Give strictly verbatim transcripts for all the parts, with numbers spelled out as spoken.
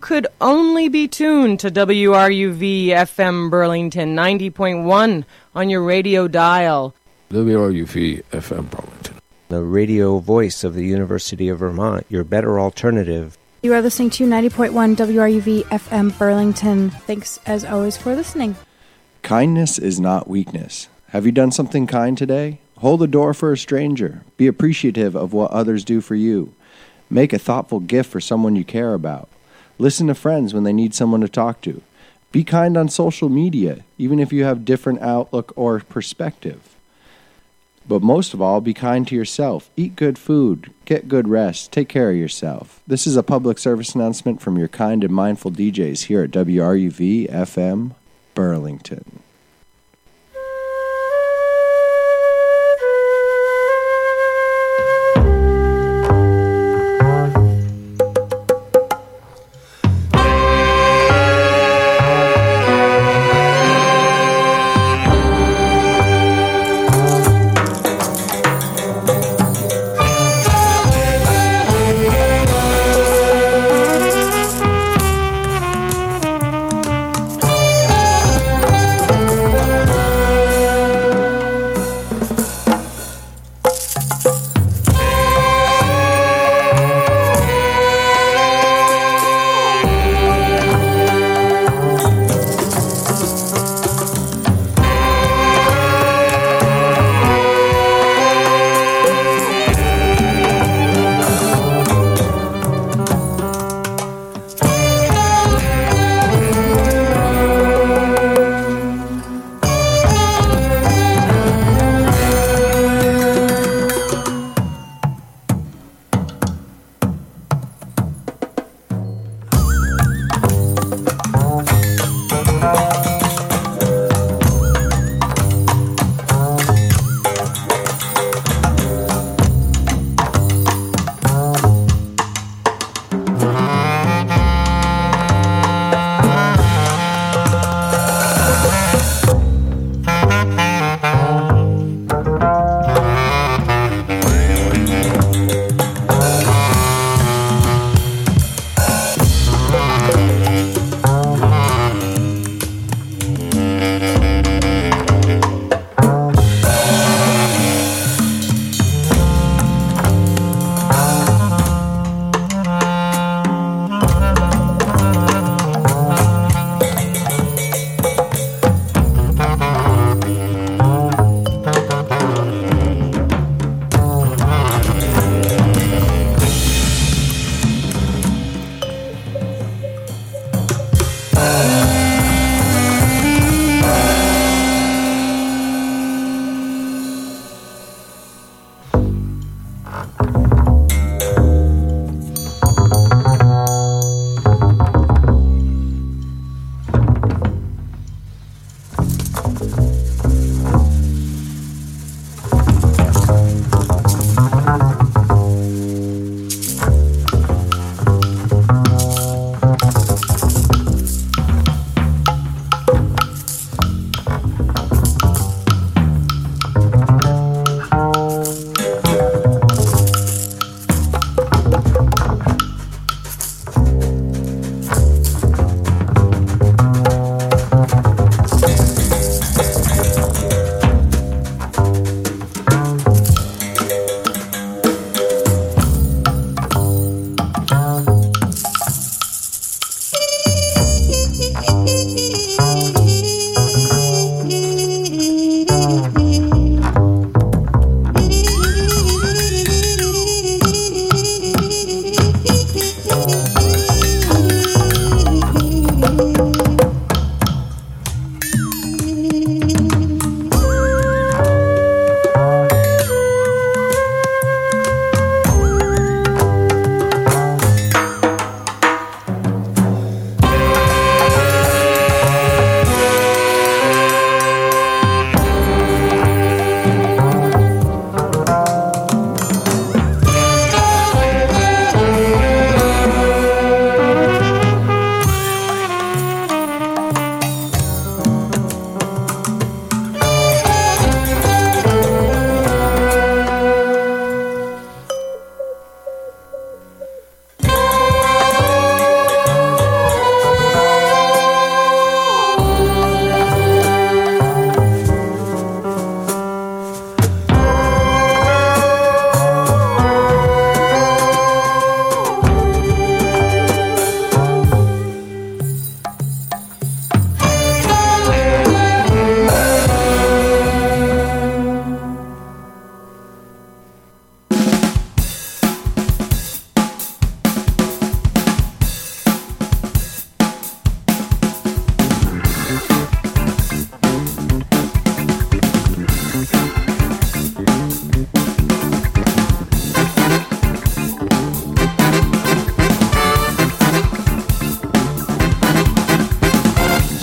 could only be tuned to W R U V F M Burlington ninety point one on your radio dial. W R U V F M Burlington, the radio voice of the University of Vermont, your better alternative. You are listening to ninety point one W R U V F M Burlington. Thanks, as always, for listening. Kindness is not weakness. Have you done something kind today? Hold the door for a stranger. Be appreciative of what others do for you. Make a thoughtful gift for someone you care about. Listen to friends when they need someone to talk to. Be kind on social media, even if you have different outlook or perspective. But most of all, be kind to yourself. Eat good food. Get good rest. Take care of yourself. This is a public service announcement from your kind and mindful D Js here at W R U V F M Burlington.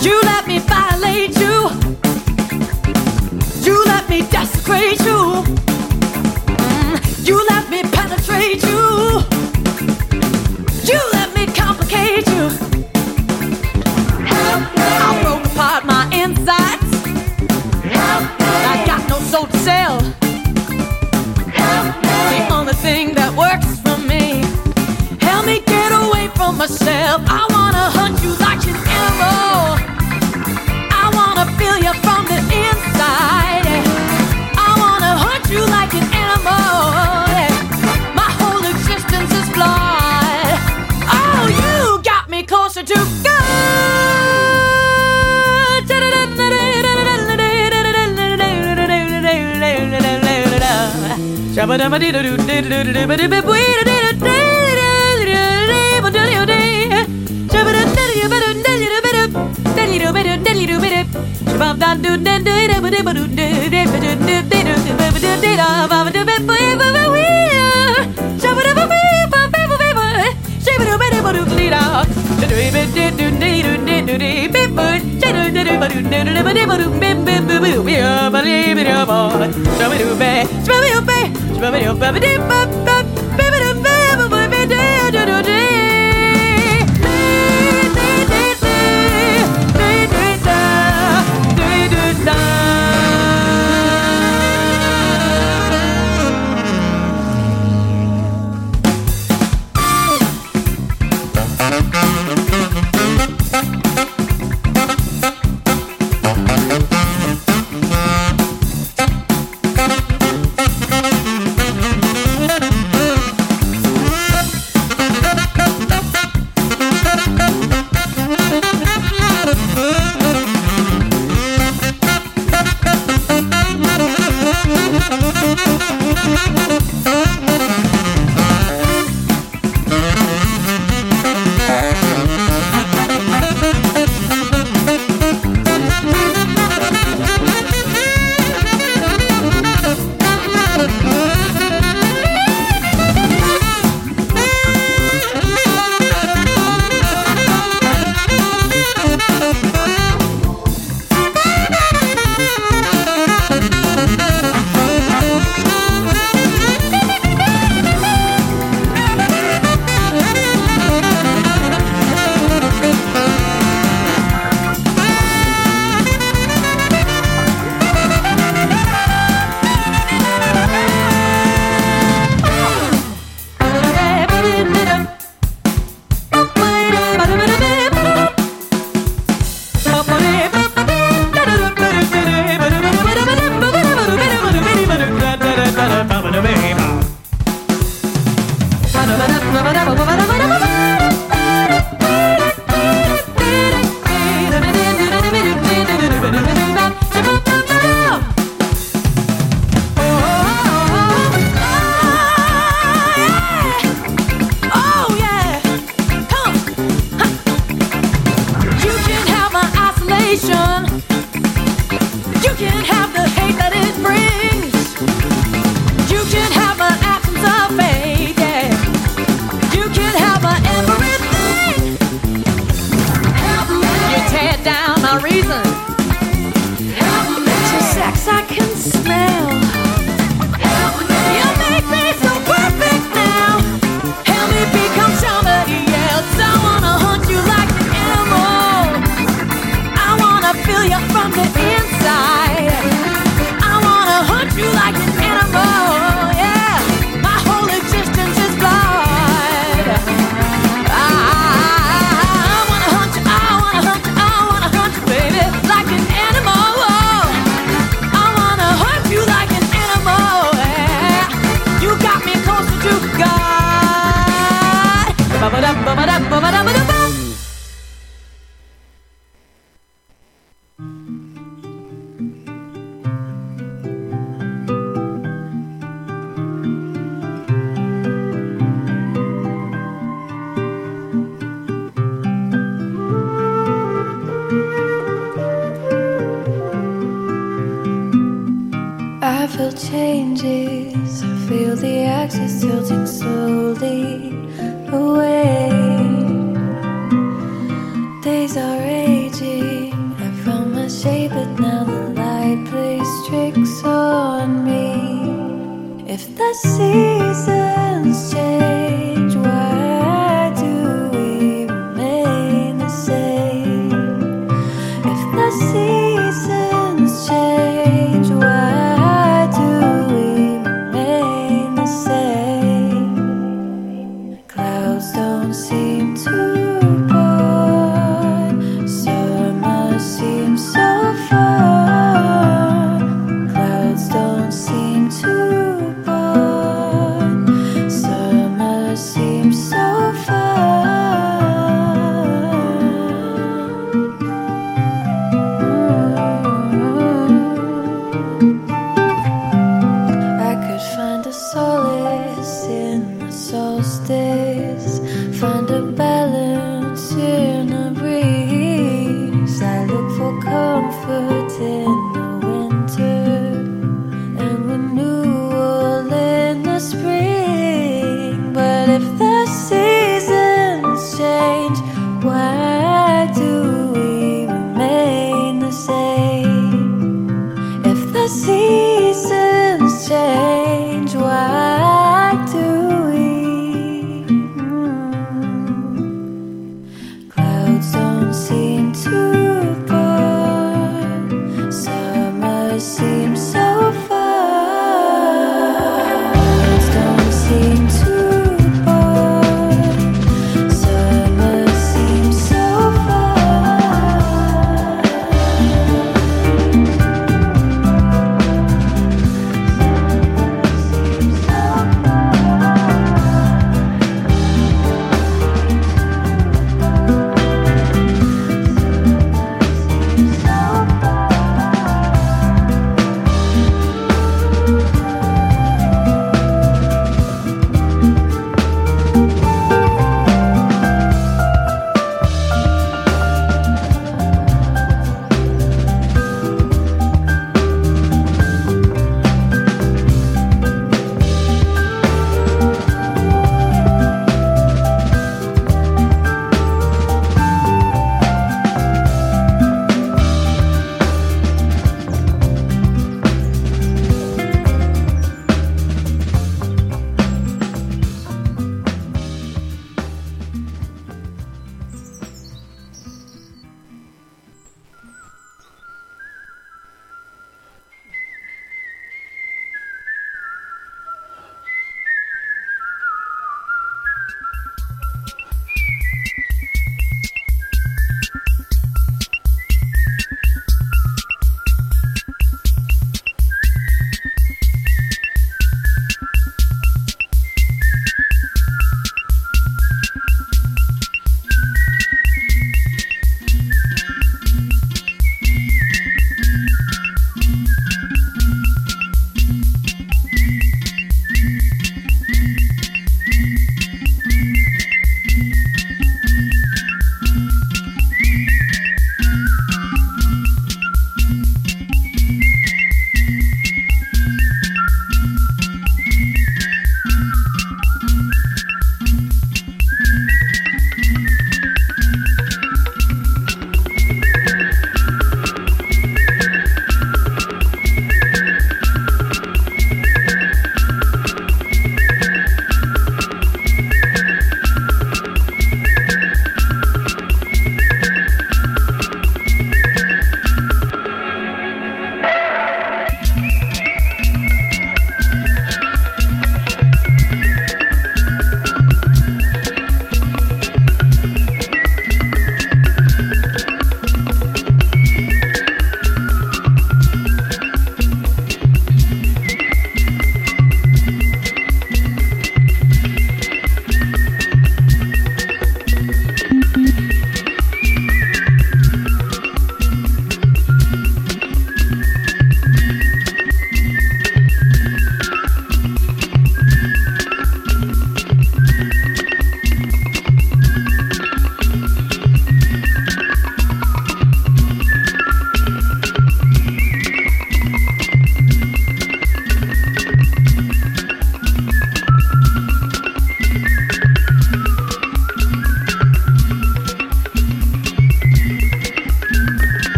You let me violate you. You let me desecrate you. Mm, you let me penetrate you. You let me complicate you. I broke apart my insides. I got no soul to sell. The only thing that works for me. Help me get away from myself. I wanna hunt you like an animal. I wanna feel you from the inside. I wanna hunt you like an animal. My whole existence is flawed. Oh, you got me closer to God. I feel changes, I feel the axis tilting slowly away. Days are aging, see.